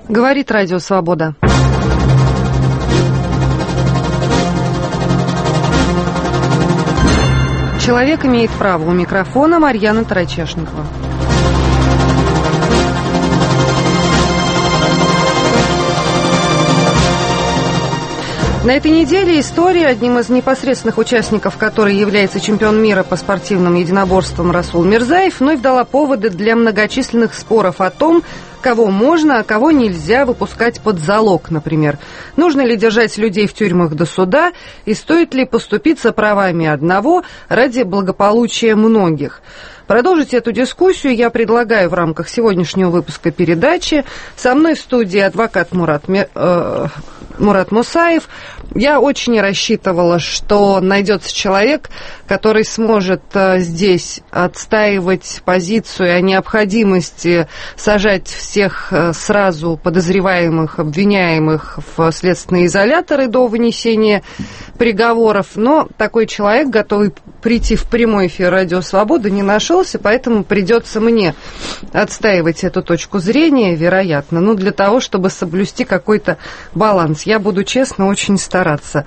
Говорит Радио Свобода. Человек имеет право. У микрофона Марьяна Тарачешникова. На этой неделе история, одним из непосредственных участников которой является чемпион мира по спортивным единоборствам Расул Мирзаев, вновь дала поводы для многочисленных споров о том, кого можно, а кого нельзя выпускать под залог, например. Нужно ли держать людей в тюрьмах до суда, и стоит ли поступиться правами одного ради благополучия многих. Продолжить эту дискуссию я предлагаю в рамках сегодняшнего выпуска передачи. Со мной в студии адвокат Мурат Мусаев. Я очень рассчитывала, что найдется человек, который сможет здесь отстаивать позицию о необходимости сажать всех сразу подозреваемых, обвиняемых в следственные изоляторы до вынесения приговоров. Но такой человек, готовый прийти в прямой эфир Радио Свобода, не нашелся, поэтому придется мне отстаивать эту точку зрения, вероятно, для того, чтобы соблюсти какой-то баланс. Я буду, честно, очень стараться.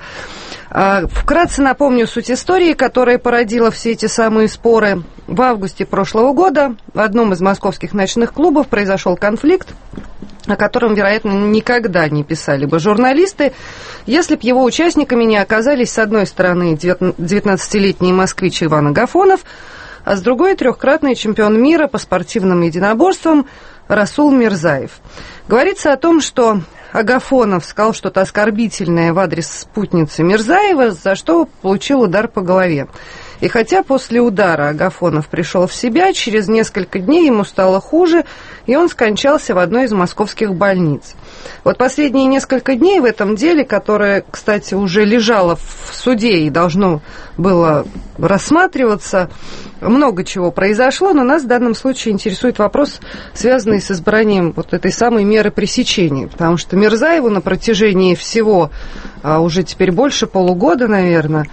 Вкратце напомню суть истории, которая породила все эти самые споры. В августе прошлого года в одном из московских ночных клубов произошел конфликт, о котором, вероятно, никогда не писали бы журналисты, если бы его участниками не оказались, с одной стороны, 19-летний москвич Иван Агафонов, а с другой трехкратный чемпион мира по спортивным единоборствам Расул Мирзаев. Говорится о том, что Агафонов сказал что-то оскорбительное в адрес спутницы Мирзаева, за что получил удар по голове. И хотя после удара Агафонов пришел в себя, через несколько дней ему стало хуже, и он скончался в одной из московских больниц. Вот последние несколько дней в этом деле, которое, кстати, уже лежало в суде и должно было рассматриваться, много чего произошло, но нас в данном случае интересует вопрос, связанный с избранием вот этой самой меры пресечения, потому что Мирзаеву на протяжении всего, уже теперь больше полугода, наверное,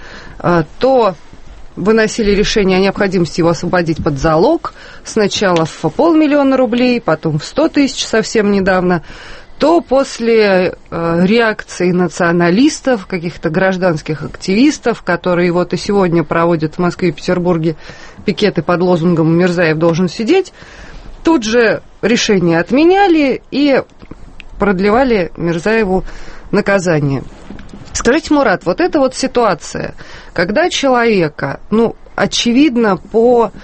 то выносили решение о необходимости его освободить под залог, сначала в 500 000 рублей, потом в 100 000 совсем недавно, то после реакции националистов, каких-то гражданских активистов, которые вот и сегодня проводят в Москве и Петербурге пикеты под лозунгом «Мирзаев должен сидеть», тут же решение отменяли и продлевали Мирзаеву наказание. Скажите, Мурат, вот эта вот ситуация, когда человека, очевидно, под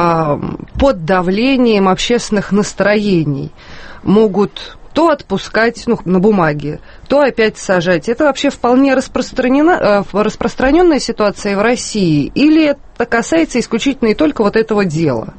давлением общественных настроений могут то отпускать, на бумаге, то опять сажать, это вообще вполне распространенная ситуация в России, или это касается исключительно и только вот этого дела?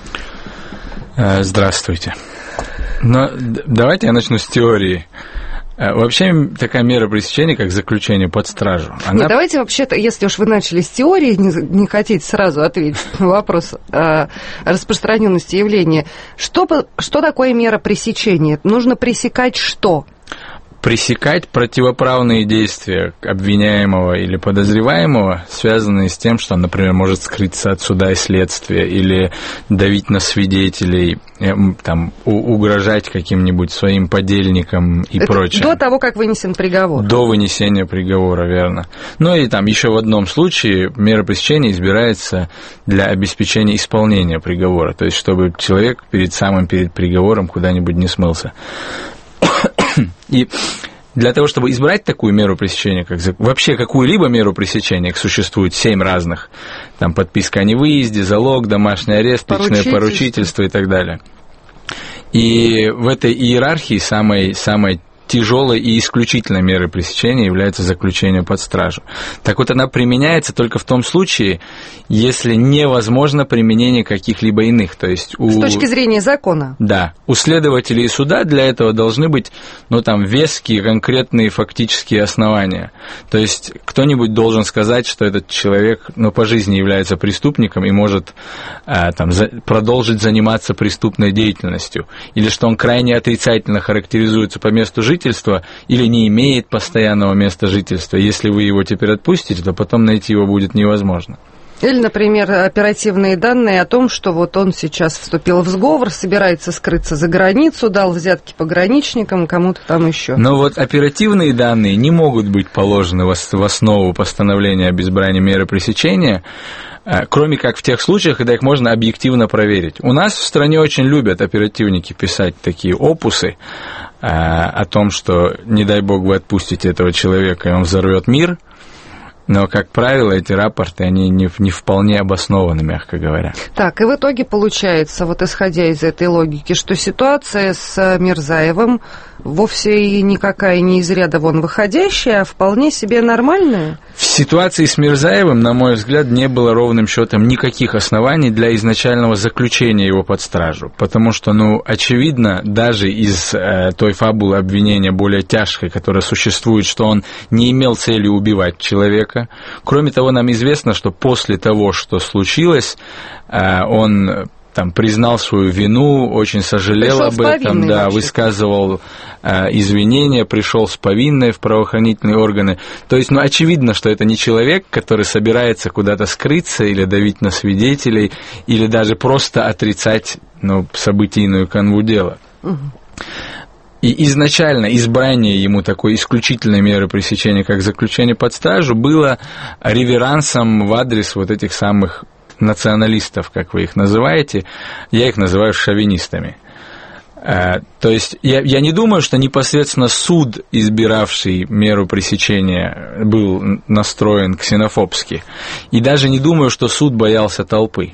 Здравствуйте. Давайте я начну с теории. Вообще такая мера пресечения, как заключение под стражу. Нет, давайте вообще-то, если уж вы начали с теории, не хотите сразу ответить на вопрос о распространенности явления. Что такое мера пресечения? Нужно пресекать что? Пресекать противоправные действия обвиняемого или подозреваемого, связанные с тем, что он, например, может скрыться от суда и следствия, или давить на свидетелей, угрожать каким-нибудь своим подельникам и прочее. До того, как вынесен приговор. До вынесения приговора, верно. И еще в одном случае мера пресечения избирается для обеспечения исполнения приговора, то есть чтобы человек перед приговором куда-нибудь не смылся. И для того, чтобы избрать такую меру пресечения, вообще какую-либо меру пресечения, их существует 7 разных, подписка о невыезде, залог, домашний арест, личное поручительство и так далее. И в этой иерархии самой тяжелой и исключительной мерой пресечения является заключение под стражу. Так вот, она применяется только в том случае, если невозможно применение каких-либо иных. То есть с точки зрения закона. Да. У следователей и суда для этого должны быть, веские, конкретные фактические основания. То есть кто-нибудь должен сказать, что этот человек, по жизни является преступником и может продолжить заниматься преступной деятельностью. Или что он крайне отрицательно характеризуется по месту жительства, или не имеет постоянного места жительства. Если вы его теперь отпустите, то потом найти его будет невозможно. Или, например, оперативные данные о том, что вот он сейчас вступил в сговор, собирается скрыться за границу, дал взятки пограничникам, кому-то там еще. Но вот оперативные данные не могут быть положены в основу постановления об избрании меры пресечения, кроме как в тех случаях, когда их можно объективно проверить. У нас в стране очень любят оперативники писать такие опусы о том, что, не дай бог, вы отпустите этого человека, и он взорвет мир. Но, как правило, эти рапорты, они не вполне обоснованы, мягко говоря. Так, и в итоге получается, вот исходя из этой логики, что ситуация с Мирзаевым вовсе и никакая не из ряда вон выходящая, а вполне себе нормальная? В ситуации с Мирзаевым, на мой взгляд, не было ровным счетом никаких оснований для изначального заключения его под стражу. Потому что, очевидно, даже из той фабулы обвинения более тяжкой, которая существует, что он не имел цели убивать человека. Кроме того, нам известно, что после того, что случилось, он признал свою вину, очень сожалел об этом, высказывал извинения, пришел с повинной в правоохранительные органы. То есть, очевидно, что это не человек, который собирается куда-то скрыться или давить на свидетелей, или даже просто отрицать событийную канву дела. И изначально избрание ему такой исключительной меры пресечения, как заключение под стражу, было реверансом в адрес вот этих самых националистов, как вы их называете, я их называю шовинистами. То есть я не думаю, что непосредственно суд, избиравший меру пресечения, был настроен ксенофобски. И даже не думаю, что суд боялся толпы.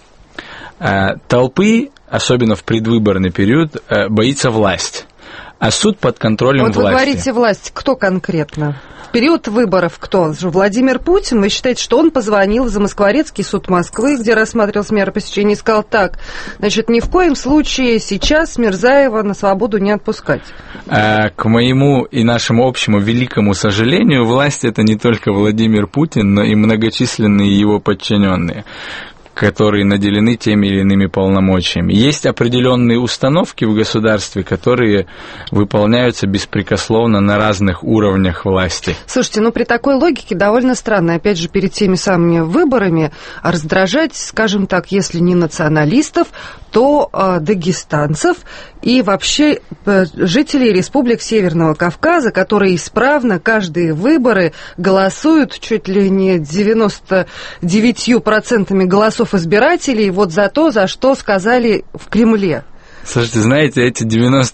Толпы, особенно в предвыборный период, боится власть. А суд под контролем власти. Вот вы говорите власть, кто конкретно? В период выборов кто? Владимир Путин? Вы считаете, что он позвонил в Замоскворецкий суд Москвы, где рассматривалась мера пресечения, и сказал так, значит, ни в коем случае сейчас Мирзаева на свободу не отпускать? К моему и нашему общему великому сожалению, власть — это не только Владимир Путин, но и многочисленные его подчиненные, которые наделены теми или иными полномочиями. Есть определенные установки в государстве, которые выполняются беспрекословно на разных уровнях власти. Слушайте, при такой логике довольно странно, опять же, перед теми самыми выборами раздражать, скажем так, если не националистов, то дагестанцев и вообще жителей республик Северного Кавказа, которые исправно каждые выборы голосуют чуть ли не 99% голосов избирателей вот за то, за что сказали в Кремле. Слушайте, знаете, эти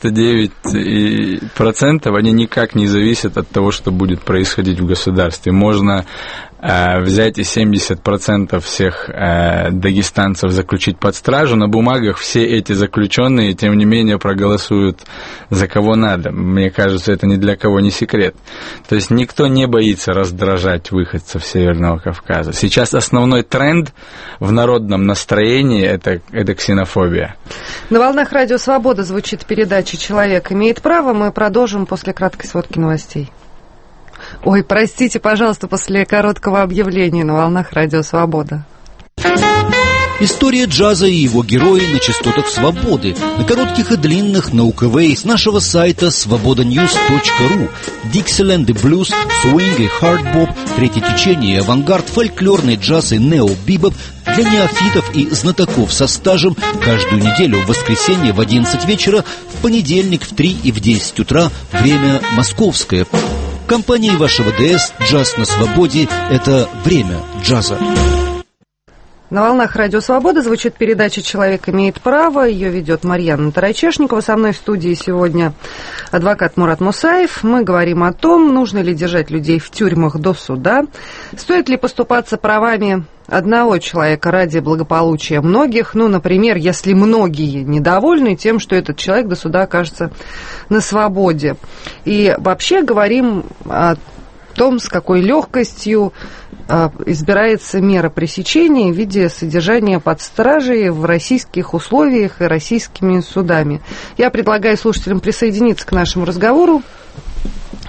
99%, они никак не зависят от того, что будет происходить в государстве. Можно взять и 70% всех дагестанцев заключить под стражу, на бумагах все эти заключенные, тем не менее, проголосуют за кого надо. Мне кажется, это ни для кого не секрет. То есть никто не боится раздражать выходцев Северного Кавказа. Сейчас основной тренд в народном настроении – это ксенофобия. На волнах Радио Свобода звучит передача «Человек имеет право». Мы продолжим после краткой сводки новостей. Ой, простите, пожалуйста, после короткого объявления на волнах Радио Свобода. История джаза и его герои на частотах свободы, на коротких и длинных, на УКВ, с нашего сайта svobodanews.ru. Диксиленд и блюз, свинг и хардбоп, третье течение, авангард, фольклорный джаз и нео-бибоп для неофитов и знатоков со стажем каждую неделю в воскресенье в 11 вечера, в понедельник в 3 и в 10 утра, время московское. В компании вашего ДС «Джаз на свободе» – это время джаза. На волнах Радио Свобода звучит передача «Человек имеет право». Ее ведет Марьяна Тарачешникова. Со мной в студии сегодня адвокат Мурат Мусаев. Мы говорим о том, нужно ли держать людей в тюрьмах до суда, стоит ли поступаться правами одного человека ради благополучия многих. Например, если многие недовольны тем, что этот человек до суда окажется на свободе. И вообще говорим о том, с какой легкостью избирается мера пресечения в виде содержания под стражей в российских условиях и российскими судами. Я предлагаю слушателям присоединиться к нашему разговору.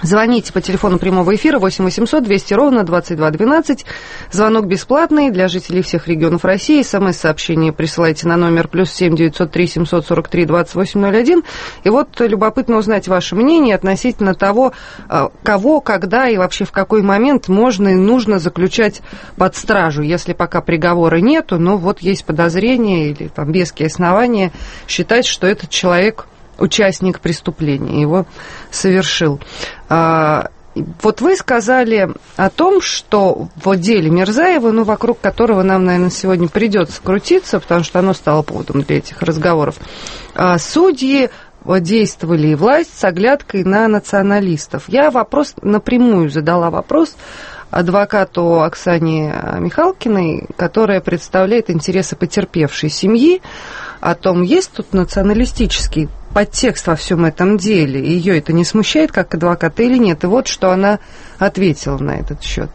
Звоните по телефону прямого эфира 8 800 200 ровно 2212. Звонок бесплатный для жителей всех регионов России. СМС-сообщение присылайте на номер +7 903 743 2801. И вот любопытно узнать ваше мнение относительно того, кого, когда и вообще в какой момент можно и нужно заключать под стражу, если пока приговора нету, но вот есть подозрение или там веские основания считать, что этот человек участник преступления, его совершил. Вот вы сказали о том, что в деле Мирзаева, вокруг которого нам, наверное, сегодня придется крутиться, потому что оно стало поводом для этих разговоров, судьи действовали и власть с оглядкой на националистов. Я напрямую задала вопрос адвокату Оксане Михалкиной, которая представляет интересы потерпевшей семьи, о том, есть тут националистический подтекст во всем этом деле, ее это не смущает как адвоката или нет? И вот что она ответила на этот счет.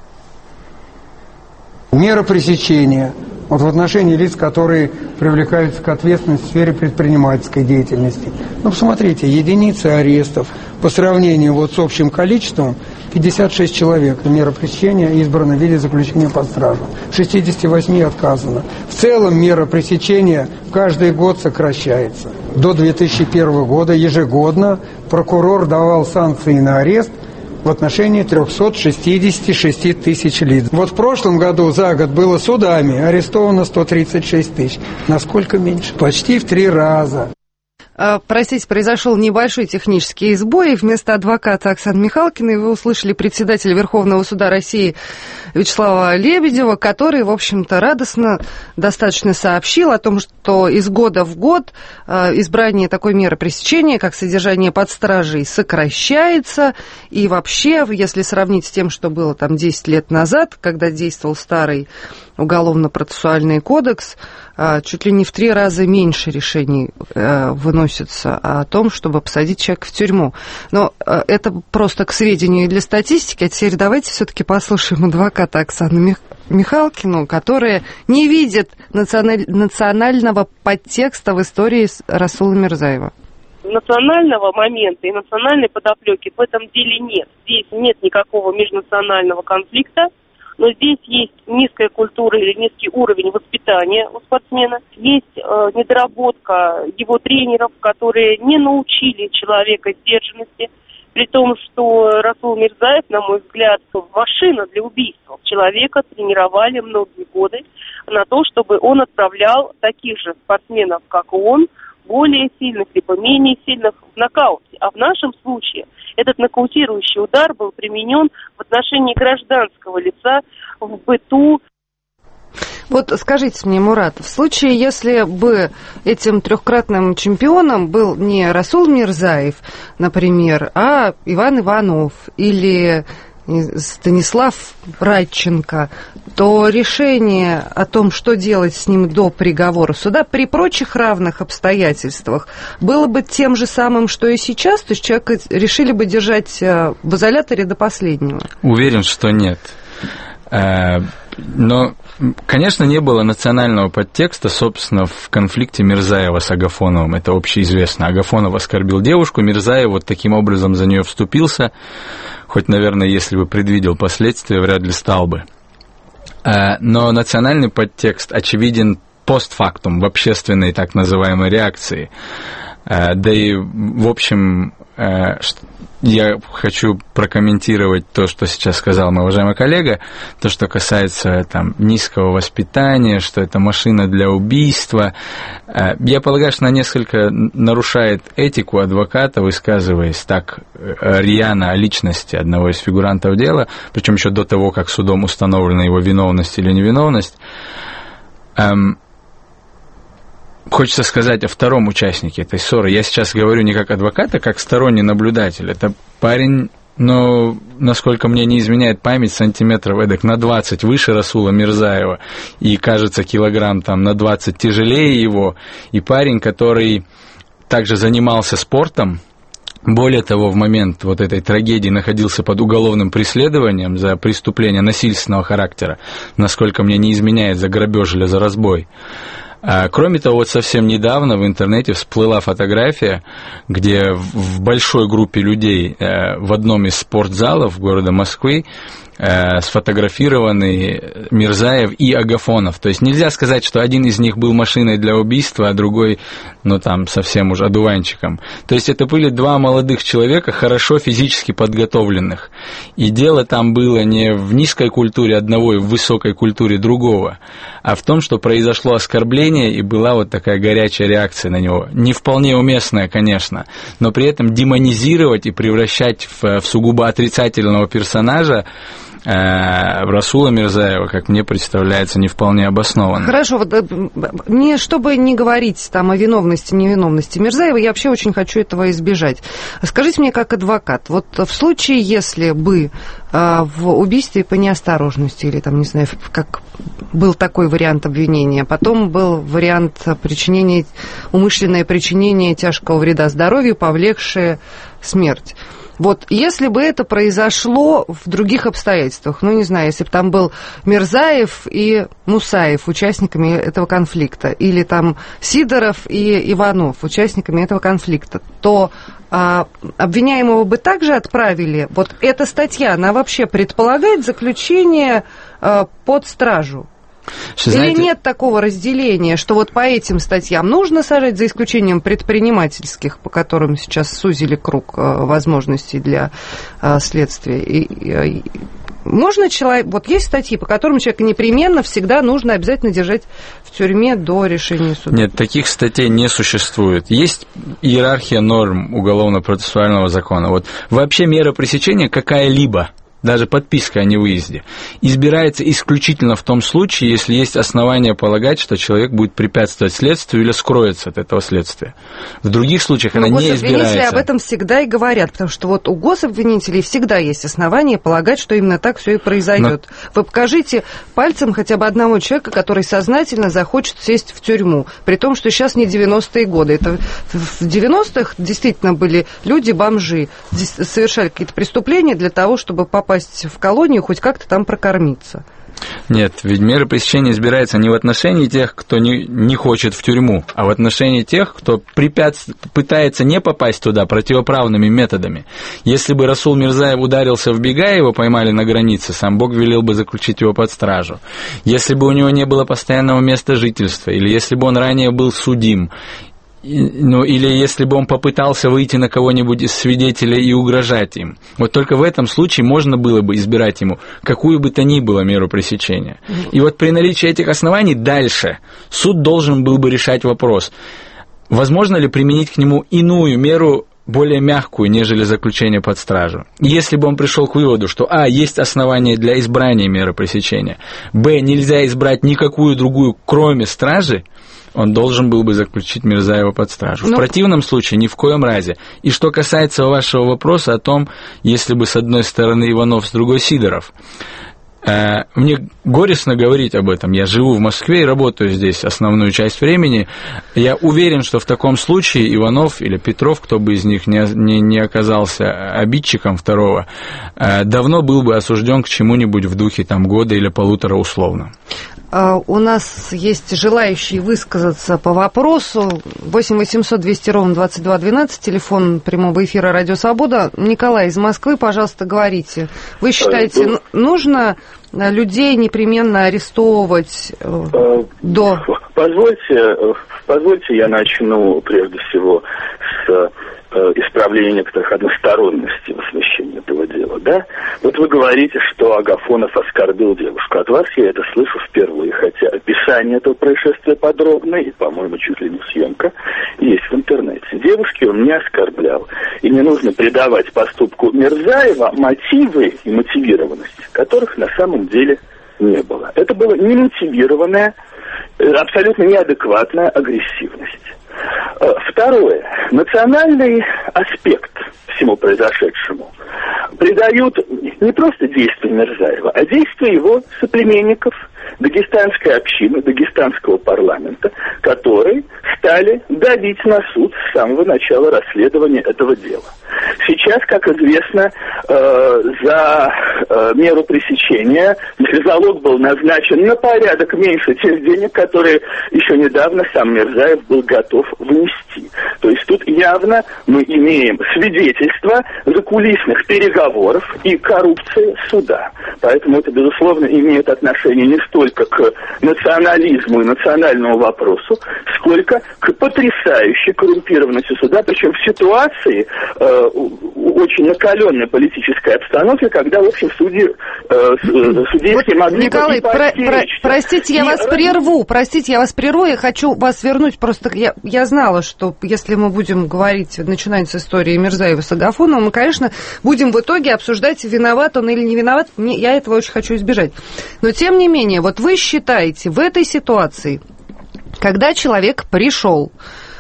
Мера пресечения в отношении лиц, которые привлекаются к ответственности в сфере предпринимательской деятельности. Посмотрите, единицы арестов по сравнению с общим количеством 56 человек. Мера пресечения избрана в виде заключения под стражу. 68 отказано. В целом мера пресечения каждый год сокращается. До 2001 года ежегодно прокурор давал санкции на арест в отношении 366 тысяч лиц. В прошлом году за год было судами арестовано 136 тысяч. Насколько меньше? Почти в 3 раза. Простите, произошел небольшой технический сбой. Вместо адвоката Оксаны Михалкиной вы услышали председателя Верховного суда России Вячеслава Лебедева, который, в общем-то, радостно достаточно сообщил о том, что из года в год избрание такой меры пресечения, как содержание под стражей, сокращается. И вообще, если сравнить с тем, что было 10 лет назад, когда действовал старый уголовно-процессуальный кодекс, чуть ли не в 3 раза меньше решений выносится о том, чтобы посадить человека в тюрьму. Но это просто к сведению и для статистики. А теперь давайте все-таки послушаем адвоката Оксану Михалкину, которая не видит национального подтекста в истории Расула Мирзаева. Национального момента и национальной подоплеки в этом деле нет. Здесь нет никакого межнационального конфликта. Но здесь есть низкая культура или низкий уровень воспитания у спортсмена. Есть недоработка его тренеров, которые не научили человека сдержанности. При том, что Расул Мирзаев, на мой взгляд, машина для убийства. Человека тренировали многие годы на то, чтобы он отправлял таких же спортсменов, как и он, более сильных либо менее сильных в нокауте. А в нашем случае этот нокаутирующий удар был применен в отношении гражданского лица в быту. Вот скажите мне, Мурат, в случае, если бы этим трехкратным чемпионом был не Расул Мирзаев, например, а Иван Иванов или Станислав Радченко, то решение о том, что делать с ним до приговора суда, при прочих равных обстоятельствах, было бы тем же самым, что и сейчас? То есть человека решили бы держать в изоляторе до последнего? Уверен, что нет. Но, конечно, не было национального подтекста, собственно, в конфликте Мирзаева с Агафоновым. Это общеизвестно. Агафонов оскорбил девушку, Мирзаев таким образом за нее вступился. Хоть, наверное, если бы предвидел последствия, вряд ли стал бы. Но национальный подтекст очевиден постфактум, в общественной так называемой реакции. Да и, в общем, я хочу прокомментировать то, что сейчас сказал мой уважаемый коллега, то, что касается низкого воспитания, что это машина для убийства. Я полагаю, что она несколько нарушает этику адвоката, высказываясь так рьяно о личности одного из фигурантов дела, причем еще до того, как судом установлена его виновность или невиновность. Хочется сказать о втором участнике этой ссоры. Я сейчас говорю не как адвокат, а как сторонний наблюдатель. Это парень, насколько мне не изменяет память, сантиметров эдак на 20 выше Расула Мирзаева. И, кажется, килограмм на 20 тяжелее его. И парень, который также занимался спортом. Более того, в момент этой трагедии находился под уголовным преследованием за преступление насильственного характера. Насколько мне не изменяет, за грабеж или за разбой. Кроме того, вот совсем недавно в интернете всплыла фотография, где в большой группе людей в одном из спортзалов города Москвы сфотографированы Мирзаев и Агафонов. То есть нельзя сказать, что один из них был машиной для убийства, а другой, там, совсем уж одуванчиком. То есть это были два молодых человека, хорошо физически подготовленных. И дело там было не в низкой культуре одного и в высокой культуре другого, а в том, что произошло оскорбление, и была вот такая горячая реакция на него. Не вполне уместная, конечно, но при этом демонизировать и превращать в сугубо отрицательного персонажа Расула Мирзаева, как мне представляется, не вполне обоснованно. Хорошо, вот чтобы не говорить там о виновности, невиновности Мирзаева, я вообще очень хочу этого избежать. Скажите мне, как адвокат, вот в случае, если бы в убийстве по неосторожности, или там, не знаю, как был такой вариант обвинения, потом был вариант умышленное причинение тяжкого вреда здоровью, повлекшее смерть. Вот если бы это произошло в других обстоятельствах, не знаю, если бы там был Мирзаев и Мусаев участниками этого конфликта, или там Сидоров и Иванов участниками этого конфликта, то обвиняемого бы также отправили. Вот эта статья, она вообще предполагает заключение под стражу? Или нет такого разделения, что вот по этим статьям нужно сажать, за исключением предпринимательских, по которым сейчас сузили круг возможностей для следствия? Можно вот есть статьи, по которым человека непременно всегда нужно обязательно держать в тюрьме до решения суда? Нет, таких статей не существует. Есть иерархия норм уголовно-процессуального закона. Вот вообще мера пресечения какая-либо, даже подписка о невыезде, избирается исключительно в том случае, если есть основания полагать, что человек будет препятствовать следствию или скроется от этого следствия. В других случаях она не избирается. Гособвинители об этом всегда и говорят, потому что вот у гособвинителей всегда есть основания полагать, что именно так все и произойдет. Вы покажите пальцем хотя бы одного человека, который сознательно захочет сесть в тюрьму, при том, что сейчас не 90-е годы. Это в 90-х действительно были люди-бомжи, совершали какие-то преступления для того, чтобы попасть в колонию, хоть как-то там прокормиться. Нет, ведь мера пресечения избирается не в отношении тех, кто не хочет в тюрьму, а в отношении тех, кто пытается не попасть туда противоправными методами. Если бы Расул Мирзаев ударился в бега, его поймали на границе, сам Бог велел бы заключить его под стражу. Если бы у него не было постоянного места жительства, или если бы он ранее был судим, или если бы он попытался выйти на кого-нибудь из свидетелей и угрожать им. Вот только в этом случае можно было бы избирать ему какую бы то ни было меру пресечения. И вот при наличии этих оснований дальше суд должен был бы решать вопрос, возможно ли применить к нему иную меру, более мягкую, нежели заключение под стражу. Если бы он пришел к выводу, что есть основания для избрания меры пресечения, нельзя избрать никакую другую, кроме стражи, он должен был бы заключить Мирзаева под стражу. В противном случае ни в коем разе. И что касается вашего вопроса о том, если бы с одной стороны Иванов, с другой Сидоров. Мне горестно говорить об этом. Я живу в Москве и работаю здесь основную часть времени. Я уверен, что в таком случае Иванов или Петров, кто бы из них не оказался обидчиком второго, давно был бы осужден к чему-нибудь в духе года или полутора условно. У нас есть желающие высказаться по вопросу. 8 800 200 ровно 22 12, телефон прямого эфира «Радио Свобода». Николай из Москвы, пожалуйста, говорите. Вы считаете, нужно людей непременно арестовывать до... Позвольте, я начну прежде всего с исправления некоторых односторонностей в освещении этого дела, да? Вот вы говорите, что Агафонов оскорбил девушку. От вас я это слышу впервые, хотя описание этого происшествия подробное, и, по-моему, чуть ли не съемка, есть в интернете. Девушки он не оскорблял. И не нужно придавать поступку Мирзаева мотивы и мотивированность, которых на самом деле не было. Это была немотивированная, абсолютно неадекватная агрессивность. Второе. Национальный аспект всему произошедшему придают не просто действия Мирзаева, а действия его соплеменников, дагестанской общины, дагестанского парламента, которые стали давить на суд с самого начала расследования этого дела. Сейчас, как известно, за меру пресечения, если залог был назначен на порядок меньше тех денег, которые еще недавно сам Мирзаев был готов внести. То есть тут явно мы имеем свидетельство закулисных переговоров и коррупции суда. Поэтому это, безусловно, имеет отношение не столько к национализму и национальному вопросу, сколько к потрясающей коррумпированности суда, причем в ситуации очень накаленной политической обстановки, когда, в общем, судейские могли... Николай, простите, я вас прерву. Я хочу вас вернуть. Просто я знала, что если мы будем говорить, начинать с истории Мирзаева с Агафоновым, мы, конечно, будем в итоге обсуждать, виноват он или не виноват. Я этого очень хочу избежать. Но, тем не менее, вот вы считаете, в этой ситуации, когда человек пришел,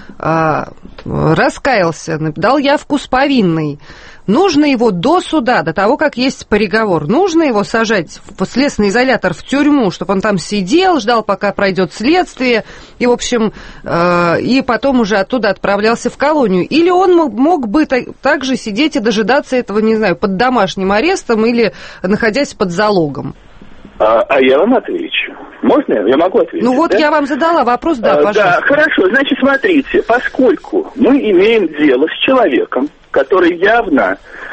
раскаялся, дал явку с повинной, нужно его до суда, до того, как есть приговор, нужно его сажать в следственный изолятор, в тюрьму, чтобы он там сидел, ждал, пока пройдет следствие, и, в общем, и потом уже оттуда отправлялся в колонию. Или он мог бы также сидеть и дожидаться этого, не знаю, под домашним арестом или находясь под залогом? А я вам отвечу. Можно? Я могу ответить? Ну вот, да? Я вам задала вопрос, да, пожалуйста. Да, хорошо. Значит, смотрите, поскольку мы имеем дело с человеком, который явно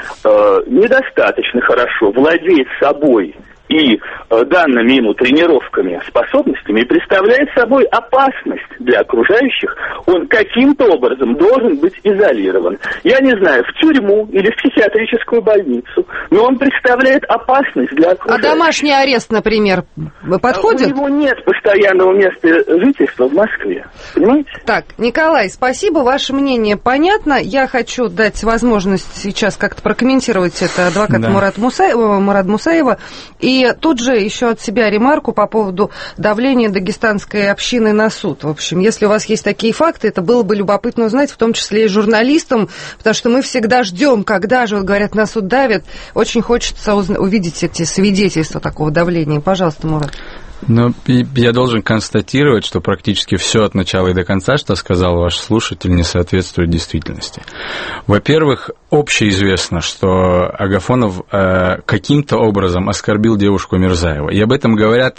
недостаточно хорошо владеет собой и данными ему тренировками, способностями, и представляет собой опасность для окружающих, он каким-то образом должен быть изолирован. Я не знаю, в тюрьму или в психиатрическую больницу, но он представляет опасность для окружающих. А домашний арест, например, подходит? У него нет постоянного места жительства в Москве, понимаете? Так, Николай, спасибо, ваше мнение понятно. Я хочу дать возможность сейчас как-то прокомментировать это адвокату Мурад Мусаева. И тут же еще от себя ремарку по поводу давления дагестанской общины на суд. В общем, если у вас есть такие факты, это было бы любопытно узнать, в том числе и журналистам, потому что мы всегда ждем, когда же, вот, говорят, на суд давят. Очень хочется увидеть эти свидетельства такого давления. Пожалуйста, Мурад. Но я должен констатировать, что практически все от начала и до конца, что сказал ваш слушатель, не соответствует действительности. Во-первых, общеизвестно, что Агафонов каким-то образом оскорбил девушку Мирзаева. И об этом говорят,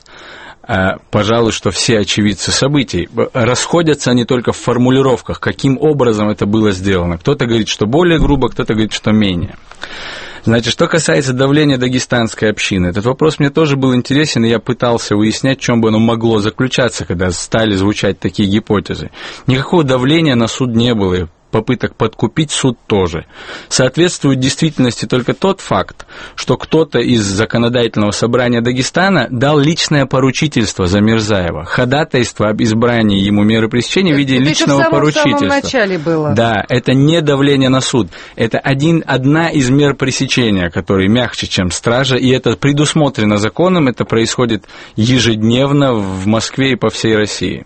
пожалуй, что все очевидцы событий. Расходятся они только в формулировках, каким образом это было сделано. Кто-то говорит, что более грубо, кто-то говорит, что менее. Значит, что касается давления дагестанской общины, этот вопрос мне тоже был интересен, и я пытался выяснять, в чем бы оно могло заключаться, когда стали звучать такие гипотезы. Никакого давления на суд не было, попыток подкупить суд тоже. Соответствует действительности только тот факт, что кто-то из законодательного собрания Дагестана дал личное поручительство за Мирзаева, ходатайство об избрании ему меры пресечения в виде личного поручительства. Это в самом начале было. Да, это не давление на суд. Это одна из мер пресечения, которые мягче, чем стража, и это предусмотрено законом, это происходит ежедневно в Москве и по всей России.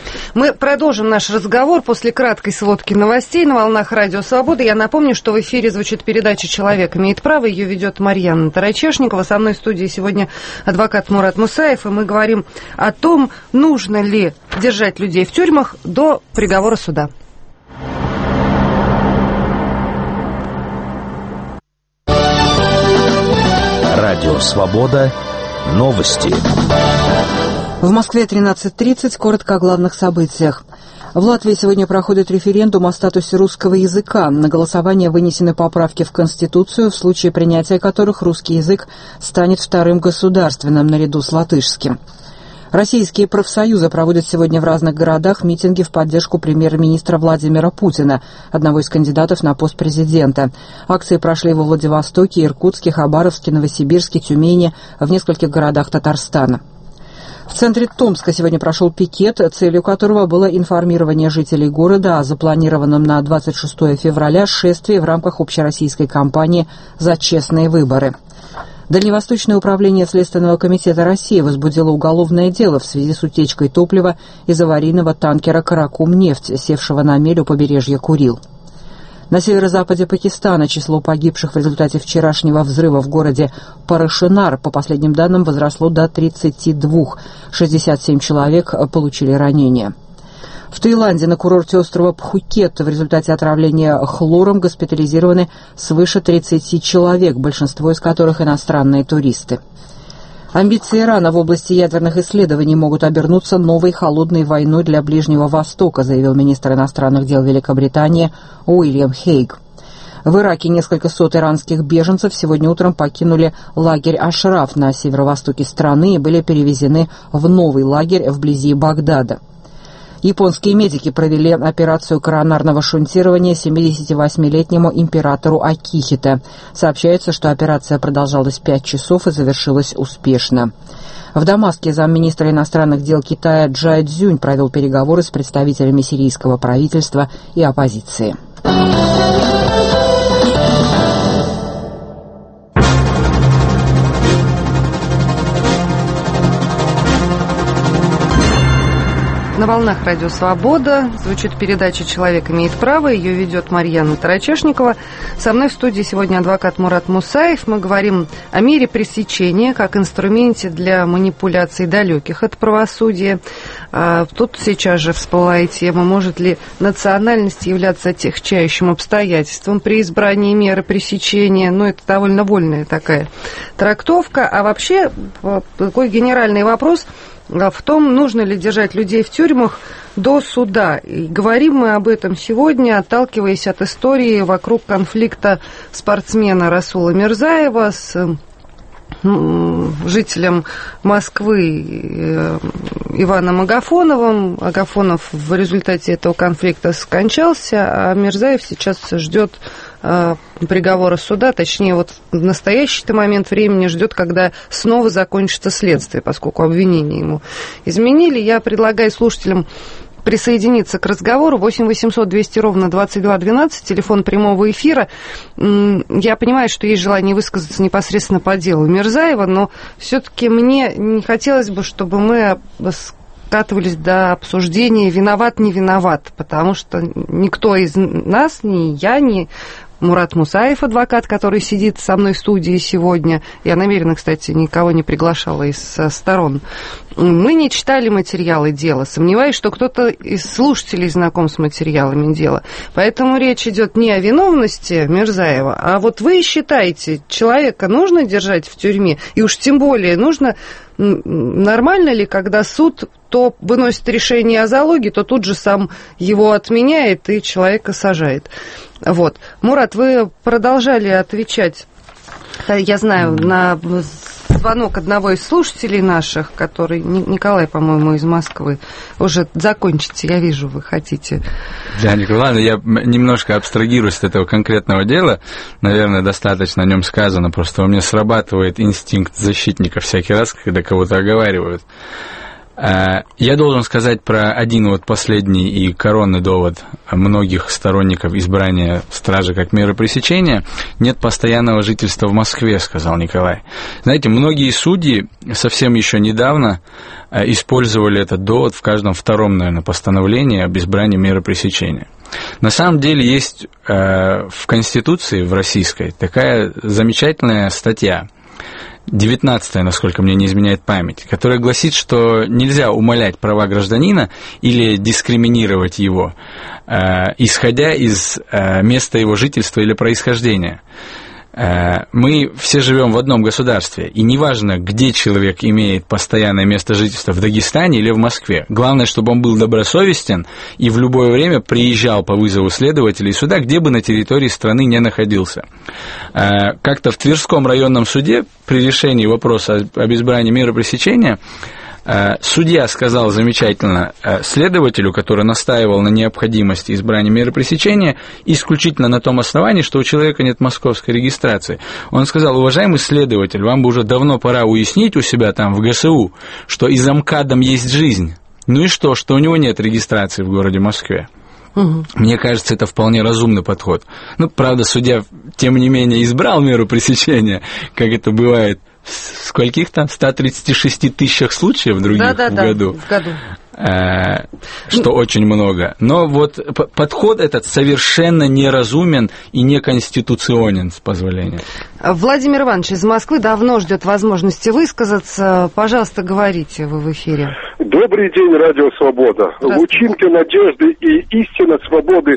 Мы продолжим наш разговор после краткой сводки новостей на волнах Радио Свобода. Я напомню, что в эфире звучит передача «Человек имеет право». Ее ведет Марьяна Тарачешникова. Со мной в студии сегодня адвокат Мурад Мусаев. И мы говорим о том, нужно ли держать людей в тюрьмах до приговора суда. Радио Свобода. Новости. В Москве 13:30. Коротко о главных событиях. В Латвии сегодня проходит референдум о статусе русского языка. На голосование вынесены поправки в Конституцию, в случае принятия которых русский язык станет вторым государственным наряду с латышским. Российские профсоюзы проводят сегодня в разных городах митинги в поддержку премьер-министра Владимира Путина, одного из кандидатов на пост президента. Акции прошли во Владивостоке, Иркутске, Хабаровске, Новосибирске, Тюмени, в нескольких городах Татарстана. В центре Томска сегодня прошел пикет, целью которого было информирование жителей города о запланированном на 26 февраля шествии в рамках общероссийской кампании «За честные выборы». Дальневосточное управление Следственного комитета России возбудило уголовное дело в связи с утечкой топлива из аварийного танкера «Каракум-нефть», севшего на мель у побережья Курил. На северо-западе Пакистана число погибших в результате вчерашнего взрыва в городе Парашинар, по последним данным, возросло до 32. 67 человек получили ранения. В Таиланде на курорте острова Пхукет в результате отравления хлором госпитализированы свыше 30 человек, большинство из которых иностранные туристы. Амбиции Ирана в области ядерных исследований могут обернуться новой холодной войной для Ближнего Востока, заявил министр иностранных дел Великобритании Уильям Хейг. В Ираке несколько сот иранских беженцев сегодня утром покинули лагерь Ашраф на северо-востоке страны и были перевезены в новый лагерь вблизи Багдада. Японские медики провели операцию коронарного шунтирования 78-летнему императору Акихито. Сообщается, что операция продолжалась 5 часов и завершилась успешно. В Дамаске замминистра иностранных дел Китая Джай Цзюнь провел переговоры с представителями сирийского правительства и оппозиции. На волнах Радио Свобода звучит передача «Человек имеет право». Ее ведет Марьяна Тарачешникова. Со мной в студии сегодня адвокат Мурат Мусаев. Мы говорим о мере пресечения как инструменте для манипуляций далеких от правосудия. Тут сейчас же всплыла тема, может ли национальность являться отягчающим обстоятельством при избрании меры пресечения. Ну, это довольно вольная такая трактовка. А вообще, такой генеральный вопрос в том, нужно ли держать людей в тюрьмах до суда. И говорим мы об этом сегодня, отталкиваясь от истории вокруг конфликта спортсмена Расула Мирзаева с жителем Москвы Иваном Агафоновым. Агафонов в результате этого конфликта скончался, а Мирзаев сейчас ждет приговора суда, точнее, вот в настоящий момент времени ждет, когда снова закончится следствие, поскольку обвинения ему изменили. Я предлагаю слушателям присоединиться к разговору. 8 800 200 ровно 22 12, телефон прямого эфира. Я понимаю, что есть желание высказаться непосредственно по делу Мирзаева, но все-таки мне не хотелось бы, чтобы мы скатывались до обсуждения виноват, не виноват, потому что никто из нас, ни я, ни Мурат Мусаев, адвокат, который сидит со мной в студии сегодня. Я намеренно, кстати, никого не приглашала из сторон. Мы не читали материалы дела. Сомневаюсь, что кто-то из слушателей знаком с материалами дела. Поэтому речь идет не о виновности Мирзаева, а вот вы считаете, человека нужно держать в тюрьме, и уж тем более нужно... Нормально ли, когда суд то выносит решение о залоге, то тут же сам его отменяет и человека сажает? Вот. Мурат, вы продолжали отвечать, я знаю, на звонок одного из слушателей наших, который, Николай, по-моему, из Москвы. Уже закончите, я вижу, вы хотите. Да, Николай, я немножко абстрагируюсь от этого конкретного дела. Наверное, достаточно о нем сказано. Просто у меня срабатывает инстинкт защитника всякий раз, когда кого-то оговаривают. Я должен сказать про один вот последний и коронный довод многих сторонников избрания стражи как меры пресечения. Нет постоянного жительства в Москве, сказал Николай. Знаете, многие судьи совсем еще недавно использовали этот довод в каждом втором, наверное, постановлении об избрании меры пресечения. На самом деле есть в Конституции, в российской, такая замечательная статья, 19-я, насколько мне не изменяет память, которая гласит, что нельзя умалять права гражданина или дискриминировать его, исходя из места его жительства или происхождения. Мы все живем в одном государстве, и неважно, где человек имеет постоянное место жительства, в Дагестане или в Москве. Главное, чтобы он был добросовестен и в любое время приезжал по вызову следователей сюда, где бы на территории страны не находился. Как-то в Тверском районном суде при решении вопроса об избрании меры пресечения судья сказал замечательно следователю, который настаивал на необходимости избрания меры пресечения, исключительно на том основании, что у человека нет московской регистрации. Он сказал: уважаемый следователь, вам бы уже давно пора уяснить у себя там в ГСУ, что и за МКАДом есть жизнь. Ну и что у него нет регистрации в городе Москве? Мне кажется, это вполне разумный подход. Ну, правда, судья, тем не менее, избрал меру пресечения, как это бывает в скольких там 136 тысячах случаев других в году. В году. Что очень много. Но вот подход этот совершенно неразумен и неконституционен, с позволения. Владимир Иванович из Москвы давно ждет возможности высказаться. Пожалуйста, говорите, вы в эфире. Добрый день, Радио Свобода. Лучинка надежды и истина свободы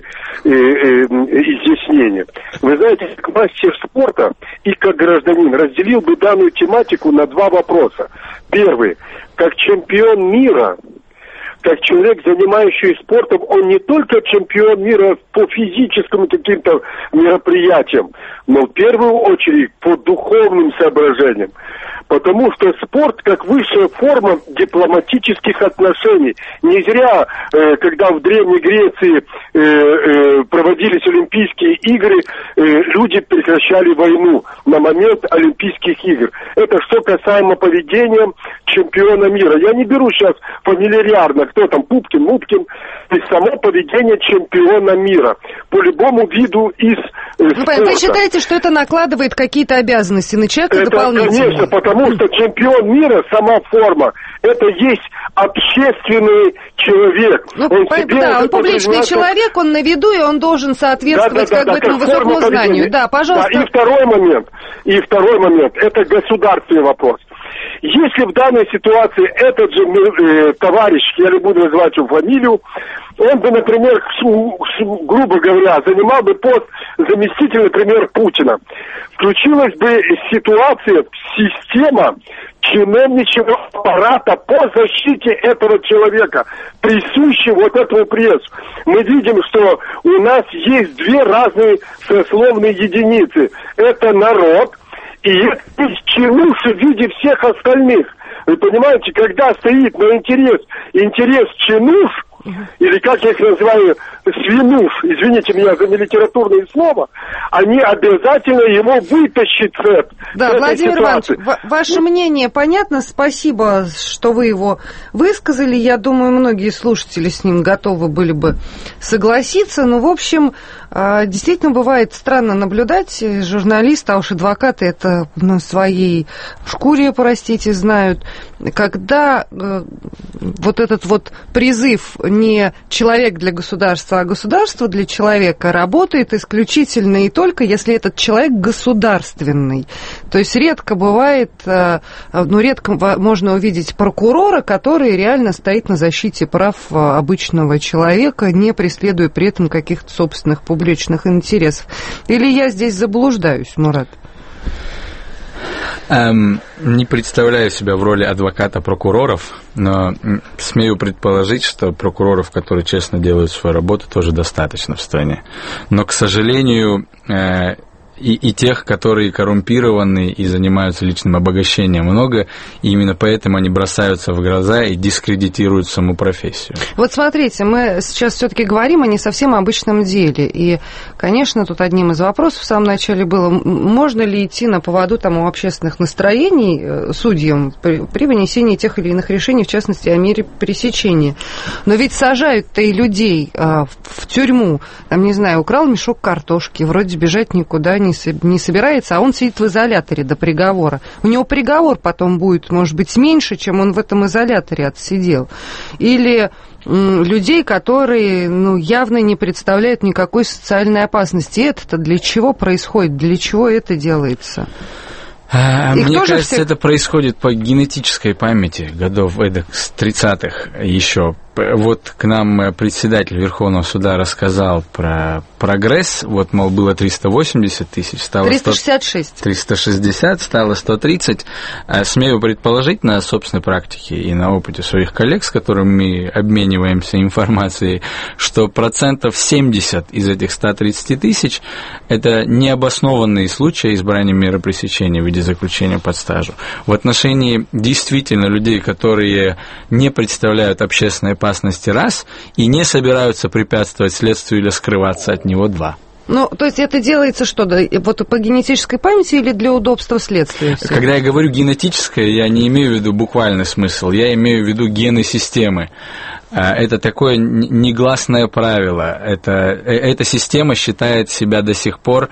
изъяснения. Вы знаете, как мастер спорта и как гражданин разделил бы данную тематику на два вопроса. Первый. Как чемпион мира, как человек, занимающийся спортом, он не только чемпион мира по физическим каким-то мероприятиям, но в первую очередь по духовным соображениям. Потому что спорт как высшая форма дипломатических отношений. Не зря, когда в Древней Греции проводились Олимпийские игры, люди прекращали войну на момент Олимпийских игр. Это что касаемо поведения чемпиона мира. Я не беру сейчас фамильярно, кто там, Пупкин, Мупкин, и само поведение чемпиона мира. По любому виду из спорта. Вы считаете, что это накладывает какие-то обязанности на человека дополнительно? Конечно, потому что чемпион мира, сама форма, это есть общественный человек. Он публичный человек, он на виду, и он должен соответствовать этому высокому знанию. Да, пожалуйста. Да, и второй момент, это государственный вопрос. Если в данной ситуации этот же товарищ, я не буду называть его фамилию, он бы, например, грубо говоря, занимал бы пост заместителя, например, Путина. Включилась бы ситуация, система чиновничьего аппарата по защите этого человека, присущей вот этому прессу. Мы видим, что у нас есть две разные сословные единицы. Это народ и чинуш в виде всех остальных. Вы понимаете, когда стоит на интерес чинуш, или как я их называю, свинуш, извините меня за нелитературное слово, они обязательно его вытащат с этой Владимир ситуации. Иванович, ваше мнение понятно, спасибо, что вы его высказали, я думаю, многие слушатели с ним готовы были бы согласиться, но, в общем, действительно бывает странно наблюдать, журналисты, а уж адвокаты это на своей шкуре, простите, знают, когда вот этот вот призыв не человек для государства, а государство для человека работает исключительно и только, если этот человек государственный. То есть редко бывает, редко можно увидеть прокурора, который реально стоит на защите прав обычного человека, не преследуя при этом каких-то собственных публичных интересов. Или я здесь заблуждаюсь, Мурат? Не представляю себя в роли адвоката прокуроров, но смею предположить, что прокуроров, которые честно делают свою работу, тоже достаточно в стране. Но, к сожалению, и тех, которые коррумпированы и занимаются личным обогащением, много, и именно поэтому они бросаются в глаза и дискредитируют саму профессию. Вот смотрите, мы сейчас все-таки говорим о не совсем обычном деле, и, конечно, тут одним из вопросов в самом начале было, можно ли идти на поводу там, у общественных настроений судьям при вынесении тех или иных решений, в частности, о мере пресечения. Но ведь сажают-то и людей в тюрьму, там, не знаю, украл мешок картошки, вроде бежать никуда не собирается, а он сидит в изоляторе до приговора. У него приговор потом будет, может быть, меньше, чем он в этом изоляторе отсидел. Или людей, которые явно не представляют никакой социальной опасности. Это-то для чего происходит? Для чего это делается? Мне кажется, это происходит по генетической памяти годов эдак с 30-х еще. Вот к нам председатель Верховного суда рассказал про прогресс. Вот, мол, было 380 тысяч, стало 366. 360, стало 130. Смею предположить на собственной практике и на опыте своих коллег, с которыми мы обмениваемся информацией, что 70% из этих 130 тысяч – это необоснованные случаи избрания меры пресечения в виде заключения под стражу. В отношении действительно людей, которые не представляют общественной опасности, раз, и не собираются препятствовать следствию или скрываться от него, два. То есть это делается что, вот по генетической памяти или для удобства следствия? Когда я говорю генетическое, я не имею в виду буквальный смысл, я имею в виду гены системы. Это такое негласное правило. Эта система считает себя до сих пор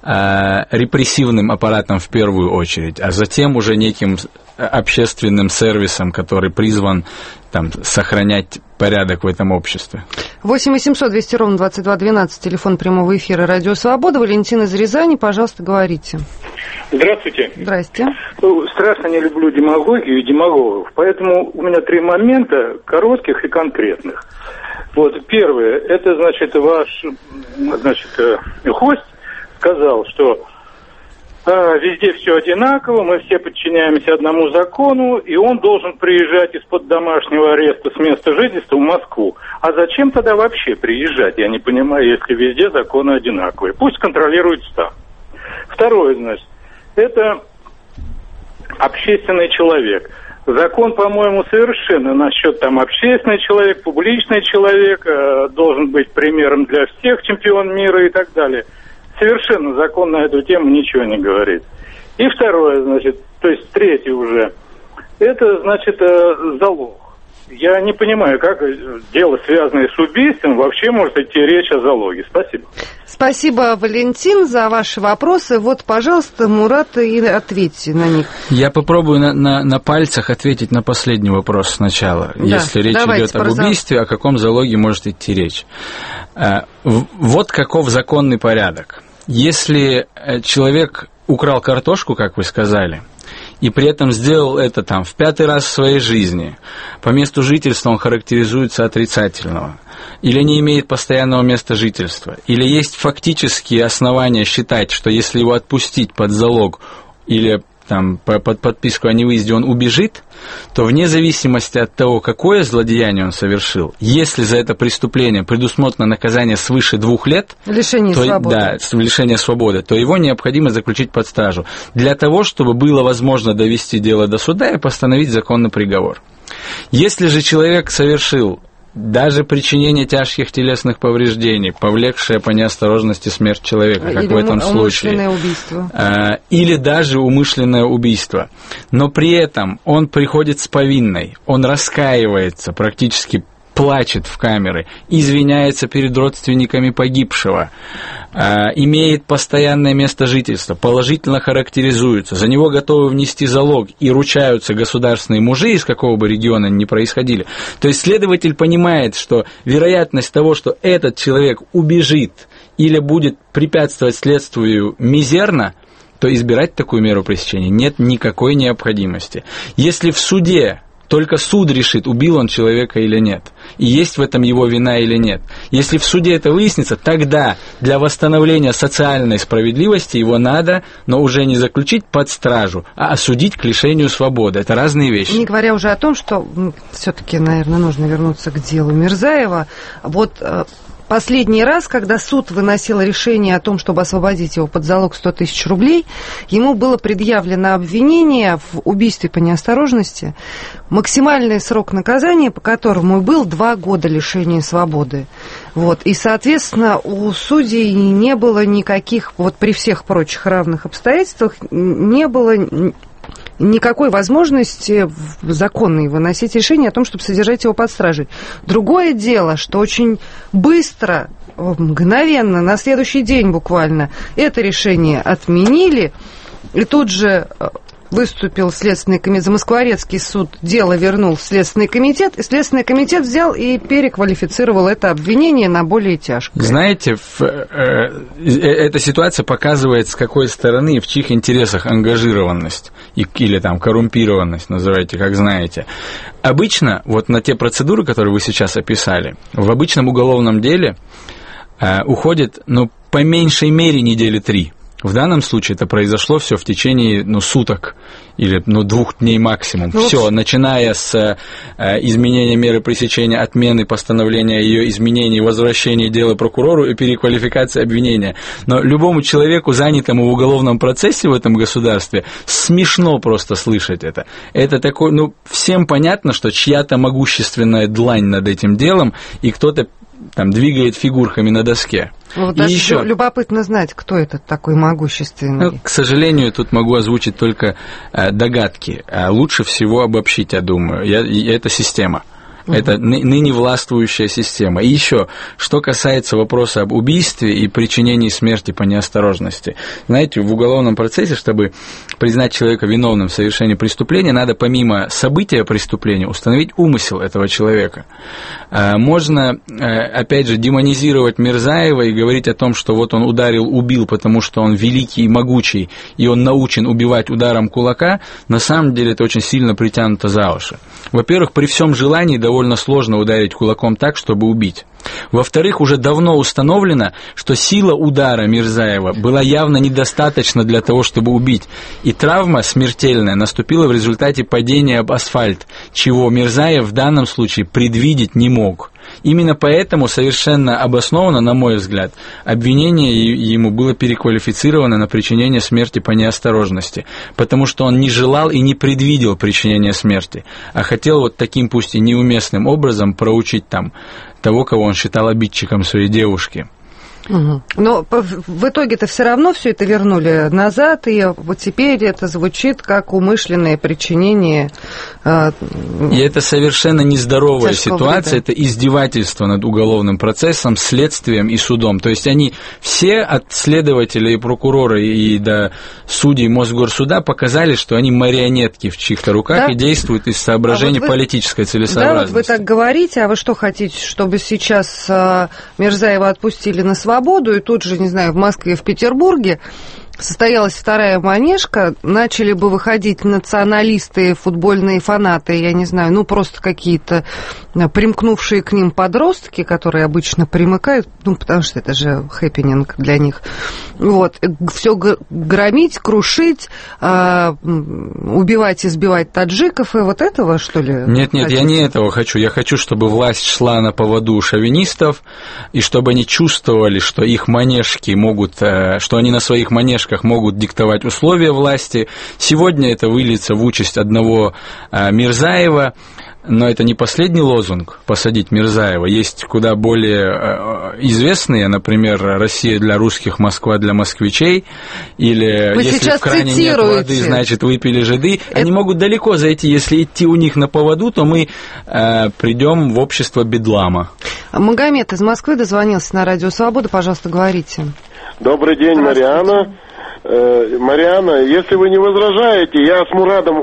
репрессивным аппаратом в первую очередь, а затем уже неким общественным сервисом, который призван сохранять порядок в этом обществе. 8 800 200 ровно 22 12, телефон прямого эфира «Радио Свобода». Валентин из Рязани, пожалуйста, говорите. Здравствуйте. Здрасте. Страшно не люблю демагогию и демагогов, поэтому у меня 3 момента коротких и конкретных. Вот, первое, это, значит, ваш, гость сказал, что везде все одинаково, мы все подчиняемся одному закону, и он должен приезжать из-под домашнего ареста с места жительства в Москву. А зачем тогда вообще приезжать? Я не понимаю, если везде законы одинаковые. Пусть контролирует Стан. Второе, значит, это общественный человек. Закон, по-моему, совершенно насчет там общественный человек, публичный человек, должен быть примером для всех, чемпион мира и так далее. Совершенно закон на эту тему ничего не говорит. И второе, значит, то есть третье уже, это, значит, залог. Я не понимаю, как дело, связанное с убийством, вообще может идти речь о залоге. Спасибо. Спасибо, Валентин, за ваши вопросы. Вот, пожалуйста, Мурат, и ответьте на них. Я попробую на пальцах ответить на последний вопрос сначала. Да, если речь идет об убийстве, о каком залоге может идти речь. Вот каков законный порядок. Если человек украл картошку, как вы сказали, и при этом сделал это там в 5-й раз в своей жизни, по месту жительства он характеризуется отрицательного, или не имеет постоянного места жительства, или есть фактические основания считать, что если его отпустить под залог или там, под подписку о невыезде он убежит, то вне зависимости от того, какое злодеяние он совершил, если за это преступление предусмотрено наказание свыше 2 лет, лишение свободы, то его необходимо заключить под стражу, для того, чтобы было возможно довести дело до суда и постановить законный приговор. Если же человек совершил даже причинение тяжких телесных повреждений, повлекшее по неосторожности смерть человека, как в этом случае, убийство. Или даже умышленное убийство, но при этом он приходит с повинной, он раскаивается, практически плачет в камеры, извиняется перед родственниками погибшего, имеет постоянное место жительства, положительно характеризуется, за него готовы внести залог и ручаются государственные мужи, из какого бы региона ни происходили. То есть следователь понимает, что вероятность того, что этот человек убежит или будет препятствовать следствию, мизерна, то избирать такую меру пресечения нет никакой необходимости. Если в суде только суд решит, убил он человека или нет, и есть в этом его вина или нет. Если в суде это выяснится, тогда для восстановления социальной справедливости его надо, но уже не заключить под стражу, а осудить к лишению свободы. Это разные вещи. Не говоря уже о том, что все-таки, наверное, нужно вернуться к делу Мирзаева. Вот последний раз, когда суд выносил решение о том, чтобы освободить его под залог 100 тысяч рублей, ему было предъявлено обвинение в убийстве по неосторожности, максимальный срок наказания, по которому был 2 года лишения свободы. Вот. И, соответственно, у судей не было никаких, вот при всех прочих равных обстоятельствах, не было никакой возможности законной выносить решение о том, чтобы содержать его под стражей. Другое дело, что очень быстро, мгновенно, на следующий день буквально, это решение отменили, и тут же выступил Следственный комитет, Замоскворецкий суд дело вернул в Следственный комитет, и Следственный комитет взял и переквалифицировал это обвинение на более тяжкое. Знаете, эта ситуация показывает, с какой стороны и в чьих интересах ангажированность или там коррумпированность, называйте как знаете. Обычно, вот на те процедуры, которые вы сейчас описали, в обычном уголовном деле уходит, по меньшей мере, 3 недели. В данном случае это произошло все в течение суток или 2 дней максимум. Все, начиная с изменения меры пресечения, отмены постановления ее изменений, возвращения дела прокурору и переквалификации обвинения. Но любому человеку, занятому в уголовном процессе в этом государстве, смешно просто слышать это. Это такое, всем понятно, что чья-то могущественная длань над этим делом, и кто-то там двигает фигурками на доске. Даже еще любопытно знать, кто этот такой могущественный. К сожалению, тут могу озвучить только догадки. Лучше всего обобщить, я думаю. Это система. Это ныне властвующая система. И еще, что касается вопроса об убийстве и причинении смерти по неосторожности. Знаете, в уголовном процессе, чтобы признать человека виновным в совершении преступления, надо помимо события преступления установить умысел этого человека. Можно, опять же, демонизировать Мирзаева и говорить о том, что вот он ударил, убил, потому что он великий и могучий, и он научен убивать ударом кулака. На самом деле это очень сильно притянуто за уши. Во-первых, при всем желании довольно сложно ударить кулаком так, чтобы убить. Во-вторых, уже давно установлено, что сила удара Мирзаева была явно недостаточна для того, чтобы убить. И травма смертельная наступила в результате падения об асфальт, чего Мирзаев в данном случае предвидеть не мог. Именно поэтому совершенно обоснованно, на мой взгляд, обвинение ему было переквалифицировано на причинение смерти по неосторожности, потому что он не желал и не предвидел причинения смерти, а хотел вот таким, пусть и неуместным образом, проучить там того, кого он считал обидчиком своей девушки. Угу. Но в итоге-то все равно все это вернули назад, и вот теперь это звучит как умышленное причинение. И это совершенно нездоровая ситуация, вреда. Это издевательство над уголовным процессом, следствием и судом. То есть они все, от следователя и прокурора и до судей Мосгорсуда, показали, что они марионетки в чьих-то руках, да? И действуют из соображений политической целесообразности. Да, вот вы так говорите, а вы что хотите, чтобы сейчас Мирзаева отпустили на свободу, и тут же, не знаю, в Москве, в Петербурге состоялась вторая манежка, начали бы выходить националисты, футбольные фанаты, я не знаю, ну, просто какие-то примкнувшие к ним подростки, которые обычно примыкают, ну, потому что это же хэппининг для них, вот, все громить, крушить, убивать, избивать таджиков, и вот этого, что ли? Нет, я не этого хочу, я хочу, чтобы власть шла на поводу у шовинистов, и чтобы они чувствовали, что их манежки могут, что они на своих манежках могут диктовать условия власти. Сегодня это выльется в участь одного Мирзаева, но это не последний лозунг «посадить Мирзаева». Есть куда более известные, например, «Россия для русских, Москва для москвичей», или вы «Если в кране нет воды, значит, выпили жиды». Они могут далеко зайти. Если идти у них на поводу, то мы придем в общество бедлама. Магомед из Москвы дозвонился на Радио Свобода. Пожалуйста, говорите. Добрый день, Марианна. Марианна, если вы не возражаете, я с Мурадом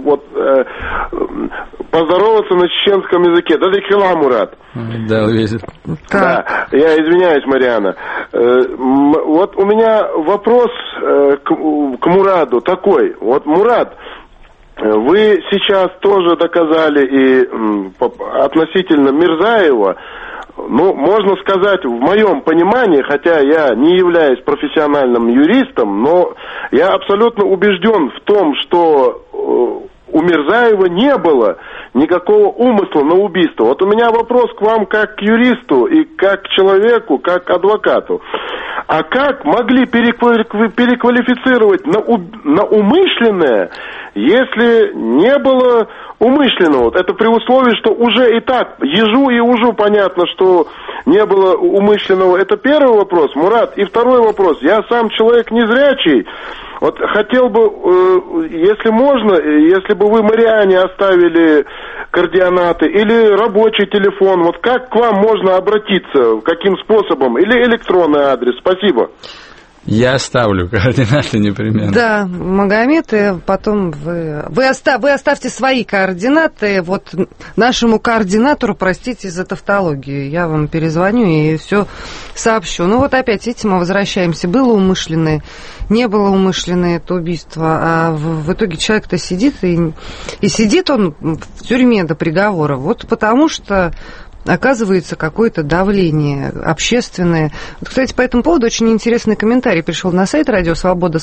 поздороваться на чеченском языке. Да, Декила, Мурад. Да, увидит. Да, я извиняюсь, Марианна. Вот у меня вопрос к Мураду такой. Вот, Мурад, вы сейчас тоже доказали и относительно Мирзаева, ну, можно сказать, в моем понимании, хотя я не являюсь профессиональным юристом, но я абсолютно убежден в том, что у Мирзаева не было никакого умысла на убийство. Вот у меня вопрос к вам как к юристу и как к человеку, как к адвокату. А как могли переквалифицировать на умышленное, если не было умышленного? Вот это при условии, что уже и так ежу и ужу понятно, что не было умышленного. Это первый вопрос, Мурад. И второй вопрос. Я сам человек незрячий. Вот хотел бы, если можно, если бы вы Мариане оставили координаты или рабочий телефон, вот как к вам можно обратиться, каким способом, или электронный адрес? Спасибо. Я оставлю координаты непременно. Да, Магомед, и потом вы оставьте свои координаты вот нашему координатору, простите за тавтологию, я вам перезвоню и все сообщу. Ну вот опять, видите, мы возвращаемся, было умышленное, не было умышленное это убийство, а в итоге человек-то сидит, и сидит он в тюрьме до приговора, вот потому что оказывается какое-то давление общественное. Вот, кстати, по этому поводу очень интересный комментарий пришел на сайт Радио Свобода,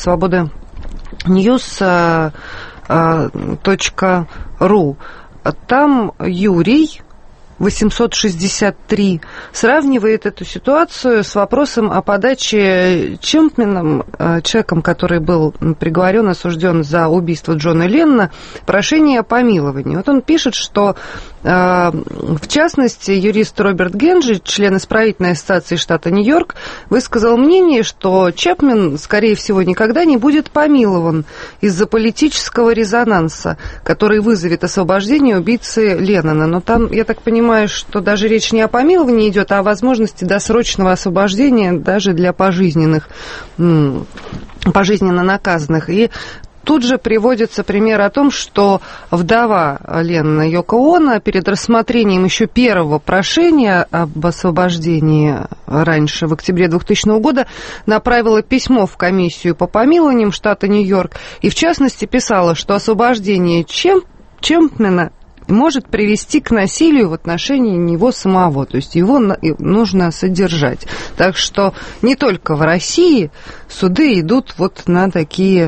svobodanews.ru. Там Юрий 863 сравнивает эту ситуацию с вопросом о подаче Чемпменом, человеком, который был приговорен, осужден за убийство Джона Леннона, прошение о помиловании. Вот он пишет, что В частности, юрист Роберт Генджи, член исправительной ассоциации штата Нью-Йорк, высказал мнение, что Чепмен, скорее всего, никогда не будет помилован из-за политического резонанса, который вызовет освобождение убийцы Леннона. Но там, я так понимаю, что даже речь не о помиловании идет, а о возможности досрочного освобождения даже для пожизненно наказанных. И тут же приводится пример о том, что вдова Леннона Йоко Оно перед рассмотрением еще первого прошения об освобождении раньше, в октябре 2000 года, направила письмо в комиссию по помилованиям штата Нью-Йорк и, в частности, писала, что освобождение Чепмена может привести к насилию в отношении него самого, то есть его нужно содержать. Так что не только в России суды идут вот на такие...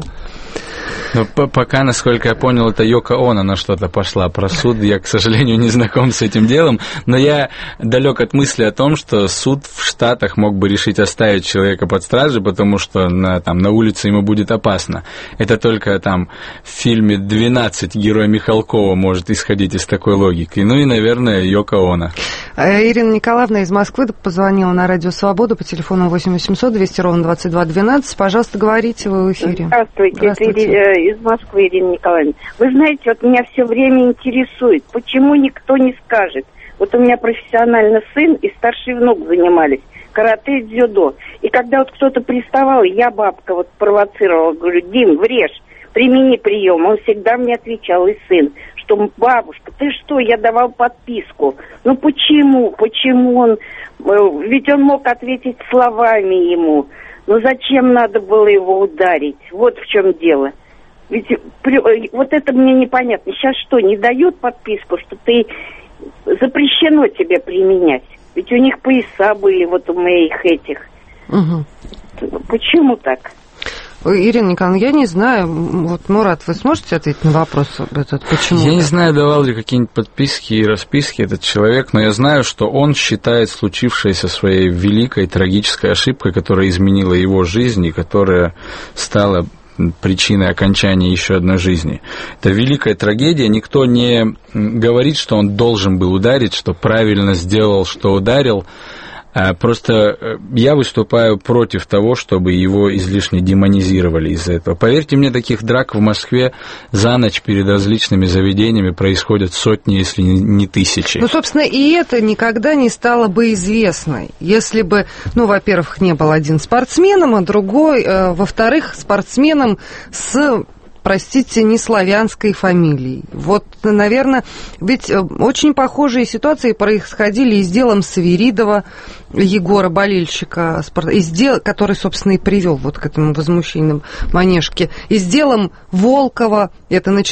Но пока, насколько я понял, это Йоко Оно на что-то пошла про суд. Я, к сожалению, не знаком с этим делом, но я далек от мысли о том, что суд в Штатах мог бы решить оставить человека под стражей, потому что на улице ему будет опасно. Это только там в фильме «12» герой Михалкова может исходить из такой логики. Ну и, наверное, Йоко Оно. Ирина Николаевна из Москвы позвонила на Радио Свободу по телефону 8 800 200 ровно 2212. Пожалуйста, говорите, вы в эфире. Здравствуйте. Из Москвы, Ирина Николаевна. Вы знаете, вот меня все время интересует, почему никто не скажет. Вот у меня профессионально сын и старший внук занимались карате и дзюдо. И когда вот кто-то приставал, я, бабка, вот провоцировала, говорю: Дим, врежь, примени прием. Он всегда мне отвечал, и сын, что: бабушка, ты что, я давал подписку. Ну почему? Почему он... Ведь он мог ответить словами ему. Ну зачем надо было его ударить? Вот в чем дело. Ведь вот это мне непонятно. Сейчас что, не дают подписку, что ты запрещено тебе применять? Ведь у них пояса были вот у моих этих. Угу. Почему так? Ирина Николаевна, я не знаю, вот, Мурат, вы сможете ответить на вопрос этот, почему? Я не знаю, давал ли какие-нибудь подписки и расписки этот человек, но я знаю, что он считает случившееся своей великой трагической ошибкой, которая изменила его жизнь и которая стала причиной окончания еще одной жизни. Это великая трагедия. Никто не говорит, что он должен был ударить, что правильно сделал, что ударил. Просто я выступаю против того, чтобы его излишне демонизировали из-за этого. Поверьте мне, таких драк в Москве за ночь перед различными заведениями происходят сотни, если не тысячи. Ну, собственно, и это никогда не стало бы известно, если бы, во-первых, не был один спортсменом, а другой, во-вторых, спортсменом с... простите, не славянской фамилией. Вот, наверное, ведь очень похожие ситуации происходили и с делом Свиридова, Егора, болельщика, который, собственно, и привел вот к этому возмущению Манежки, и с делом Волкова, это на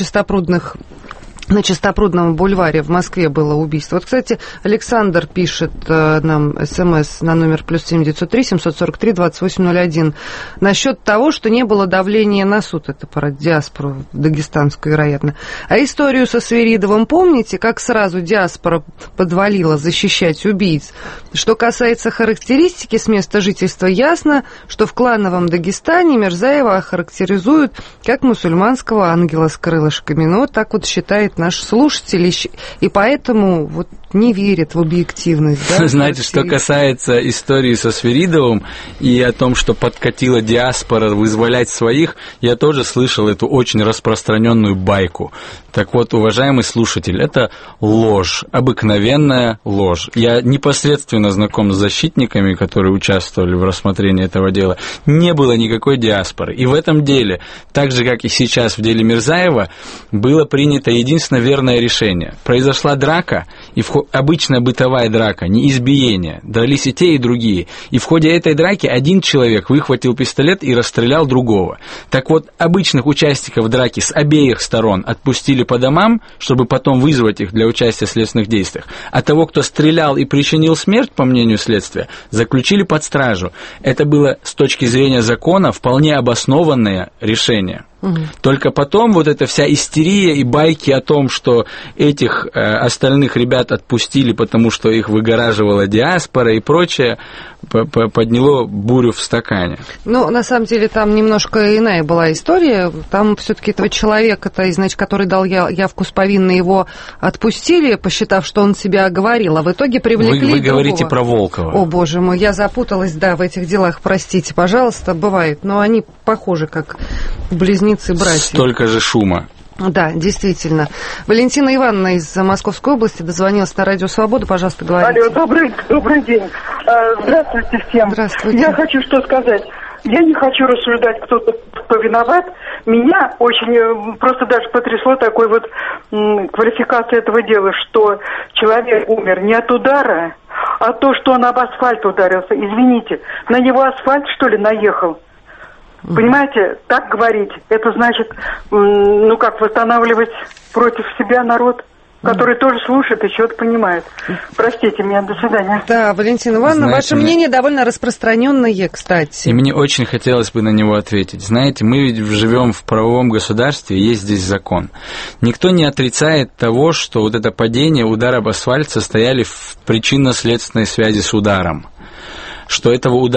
Чистопрудном бульваре в Москве было убийство. Вот, кстати, Александр пишет нам СМС на номер +7 903 743 2801 насчет того, что не было давления на суд. Это про диаспору дагестанскую, вероятно. А историю со Свиридовым помните, как сразу диаспора подвалила защищать убийц? Что касается характеристики с места жительства, ясно, что в клановом Дагестане Мирзаева охарактеризуют как мусульманского ангела с крылышками. Ну, вот так вот считает наш слушатель, и поэтому вот не верит в объективность. Да, знаете, что касается истории со Свиридовым и о том, что подкатила диаспора вызволять своих, я тоже слышал эту очень распространенную байку. Так вот, уважаемый слушатель, это ложь, обыкновенная ложь. Я непосредственно знаком с защитниками, которые участвовали в рассмотрении этого дела. Не было никакой диаспоры. И в этом деле, так же, как и сейчас в деле Мирзаева, было принято единственно верное решение. Произошла драка, и обычная бытовая драка, не избиение. Дрались и те, и другие. И в ходе этой драки один человек выхватил пистолет и расстрелял другого. Так вот, обычных участников драки с обеих сторон отпустили по домам, чтобы потом вызвать их для участия в следственных действиях. А того, кто стрелял и причинил смерть, по мнению следствия, заключили под стражу. Это было с точки зрения закона вполне обоснованное решение. Только потом вот эта вся истерия и байки о том, что этих остальных ребят ребят отпустили, потому что их выгораживала диаспора и прочее, подняло бурю в стакане. Ну, на самом деле, там немножко иная была история. Там все-таки этого человека, значит, который дал явку с повинной, его отпустили, посчитав, что он себя оговорил, а в итоге привлекли Вы говорите про Волкова. О, боже мой, я запуталась, да, в этих делах, простите, пожалуйста, бывает. Но они похожи, как близнецы-братья. Столько же шума. Да, действительно. Валентина Ивановна из Московской области дозвонилась на Радио Свобода. Пожалуйста, говорите. Алло, добрый день. Здравствуйте всем. Здравствуйте. Я хочу что сказать. Я не хочу рассуждать, кто виноват. Меня очень просто даже потрясло такой вот квалификация этого дела, что человек умер не от удара, а то, что он об асфальт ударился. Извините, на него асфальт, что ли, наехал? Понимаете, так говорить, это значит, восстанавливать против себя народ, который тоже слушает и что-то понимает. Простите меня, до свидания. Да, Валентина Ивановна, ваше мнение довольно распространенное, кстати. И мне очень хотелось бы на него ответить. Знаете, мы ведь живем в правовом государстве, есть здесь закон. Никто не отрицает того, что вот это падение, удар об асфальт состояли в причинно-следственной связи с ударом. Что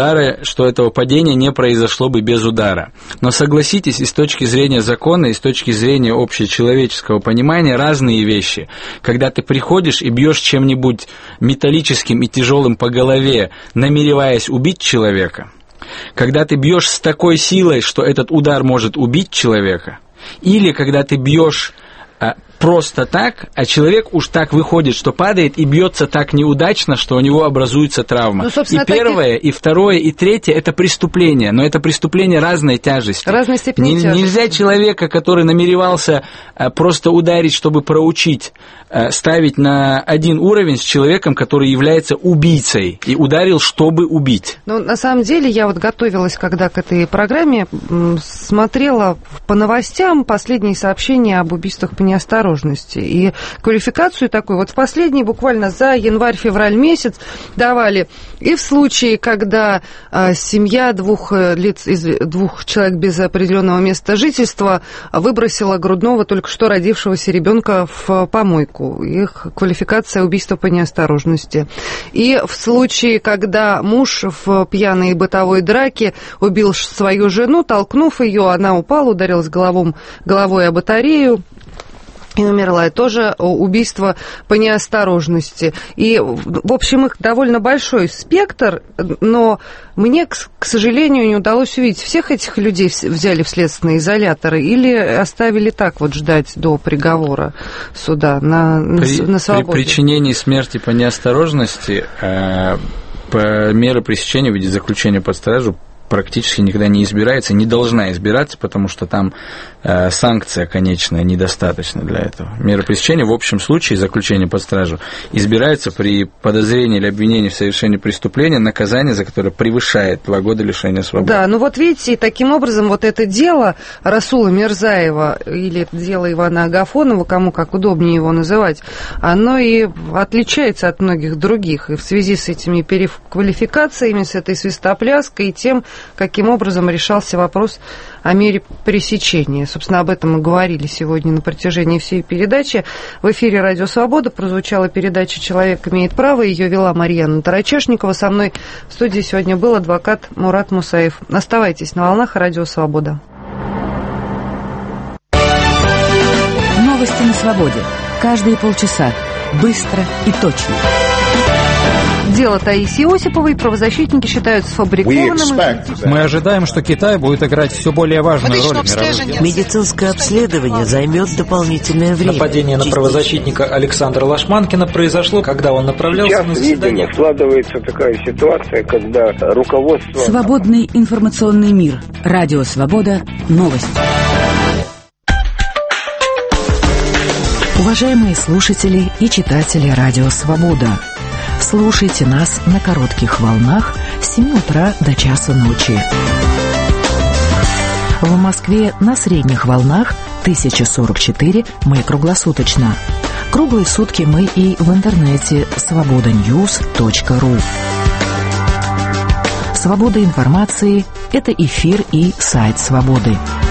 этого падения не произошло бы без удара. Но согласитесь, и с точки зрения закона, и с точки зрения общечеловеческого понимания, разные вещи. Когда ты приходишь и бьешь чем-нибудь металлическим и тяжелым по голове, намереваясь убить человека, когда ты бьешь с такой силой, что этот удар может убить человека, или когда ты бьешь просто так, а человек уж так выходит, что падает и бьется так неудачно, что у него образуется травма. И первое, и второе, и третье – это преступление, но это преступление разной тяжести. Разной степени тяжести. Нельзя человека, который намеревался просто ударить, чтобы проучить, ставить на один уровень с человеком, который является убийцей и ударил, чтобы убить. Ну, на самом деле, я вот готовилась, когда к этой программе, смотрела по новостям последние сообщения об убийствах по неосторожности. И квалификацию такую вот в последний, буквально за январь-февраль месяц давали. И в случае, когда семья двух человек без определенного места жительства выбросила грудного только что родившегося ребенка в помойку. Их квалификация убийства по неосторожности. И в случае, когда муж в пьяной бытовой драке убил свою жену, толкнув ее, она упала, ударилась головой о батарею и умерла. Это тоже убийство по неосторожности. И, в общем, их довольно большой спектр, но мне, к сожалению, не удалось увидеть, всех этих людей взяли в следственные изоляторы или оставили так вот ждать до приговора суда на свободе. При причинении смерти по неосторожности мера пресечения в виде заключения под стражу практически никогда не избирается, не должна избираться, потому что там санкция конечная недостаточна для этого. Мера пресечения в общем случае, заключение под стражу, избирается при подозрении или обвинении в совершении преступления, наказание за которое превышает 2 года лишения свободы. Да, ну вот видите, таким образом вот это дело Расула Мирзаева или это дело Ивана Агафонова, кому как удобнее его называть, оно и отличается от многих других. И в связи с этими переквалификациями, с этой свистопляской и тем, каким образом решался вопрос о мере пресечения. Собственно, об этом мы говорили сегодня на протяжении всей передачи. В эфире «Радио Свобода» прозвучала передача «Человек имеет право». Ее вела Марьяна Тарачешникова. Со мной в студии сегодня был адвокат Мурат Мусаев. Оставайтесь на волнах «Радио Свобода». Новости на свободе. Каждые полчаса. Быстро и точно. Дело Таисии Осиповой правозащитники считают сфабрикованным. Мы ожидаем, что Китай будет играть все более важную роль в мировой деле. Медицинское обследование займет дополнительное время. Нападение на правозащитника Александра Лашманкина произошло, когда он направлялся на заседание. Сейчас, видимо, складывается такая ситуация, когда руководство... Свободный информационный мир. Радио Свобода. Новости. Уважаемые слушатели и читатели Радио Свобода, слушайте нас на коротких волнах с 7 утра до часа ночи. В Москве на средних волнах 1044 мы круглосуточно. Круглые сутки мы и в интернете svobodanews.ru. Свобода информации – это эфир и сайт Свободы.